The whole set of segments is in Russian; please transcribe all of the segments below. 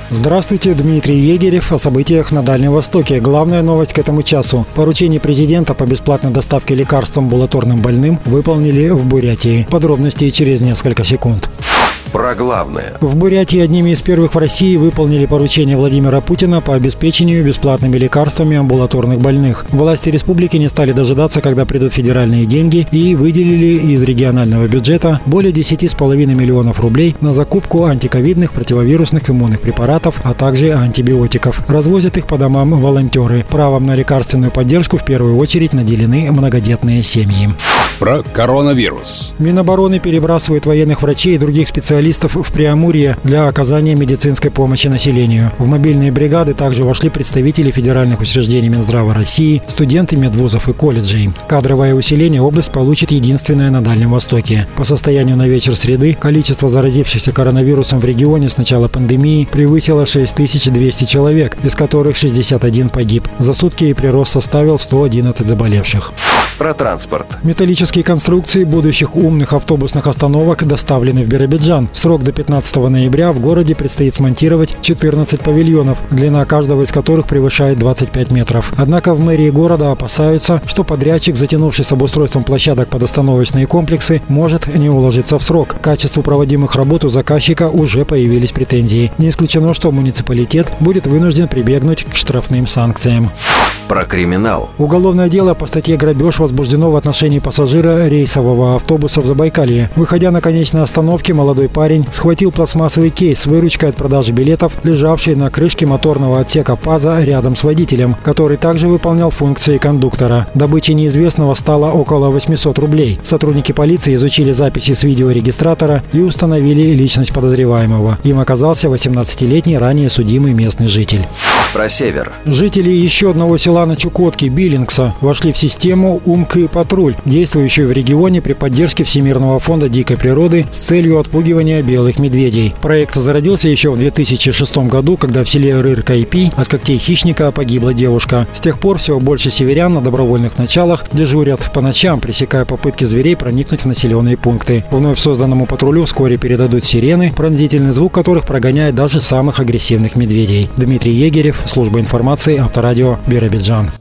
Здравствуйте, Дмитрий Егерев о событиях на Дальнем Востоке. Главная новость к этому часу. Поручение президента по бесплатной доставке лекарств амбулаторным больным выполнили в Бурятии. Подробности через несколько секунд. Про главное. В Бурятии одними из первых в России выполнили поручение Владимира Путина по обеспечению бесплатными лекарствами амбулаторных больных. Власти республики не стали дожидаться, когда придут федеральные деньги, и выделили из регионального бюджета более 10,5 миллионов рублей на закупку антиковидных, противовирусных иммунных препаратов, а также антибиотиков. Развозят их по домам волонтеры. Правом на лекарственную поддержку в первую очередь наделены многодетные семьи. Про коронавирус. Минобороны перебрасывает военных врачей и других специалистов в Преамурье для оказания медицинской помощи населению. В мобильные бригады также вошли представители федеральных учреждений Минздрава России, студенты медвузов и колледжей. Кадровое усиление область получит единственное на Дальнем Востоке. По состоянию на вечер среды количество заразившихся коронавирусом в регионе с начала пандемии превысило 6200 человек, из которых 61 погиб. За сутки прирост составил 111 заболевших. Про транспорт. Металлические конструкции будущих умных автобусных остановок доставлены в Биробиджан. В срок до 15 ноября в городе предстоит смонтировать 14 павильонов, длина каждого из которых превышает 25 метров. Однако в мэрии города опасаются, что подрядчик, затянувший с обустройством площадок под остановочные комплексы, может не уложиться в срок. К качеству проводимых работ у заказчика уже появились претензии. Не исключено, что муниципалитет будет вынужден прибегнуть к штрафным санкциям. Про криминал. Уголовное дело по статье «Грабеж» возбуждено в отношении пассажира рейсового автобуса в Забайкалье. Выходя на конечной остановке, молодой парень схватил пластмассовый кейс с выручкой от продажи билетов, лежавший на крышке моторного отсека ПАЗа рядом с водителем, который также выполнял функции кондуктора. Добычей неизвестного стало около 800 рублей. Сотрудники полиции изучили записи с видеорегистратора и установили личность подозреваемого. Им оказался 18-летний ранее судимый местный житель. Про север. Жители еще одного села на Чукотке, Биллингса, вошли в систему «Умки-патруль», действующую в регионе при поддержке Всемирного фонда дикой природы с целью отпугивания белых медведей. Проект зародился еще в 2006 году, когда в селе Рыр-Кайпи от когтей хищника погибла девушка. С тех пор все больше северян на добровольных началах дежурят по ночам, пресекая попытки зверей проникнуть в населенные пункты. Вновь созданному патрулю вскоре передадут сирены, пронзительный звук которых прогоняет даже самых агрессивных медведей. Дмитрий Егерев, служба информации, Авторадио, Биробиджан.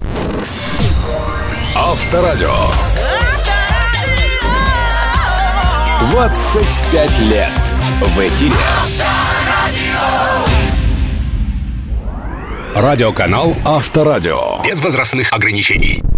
Авторадио. 25 лет в эфире. Радиоканал Авторадио. Без возрастных ограничений.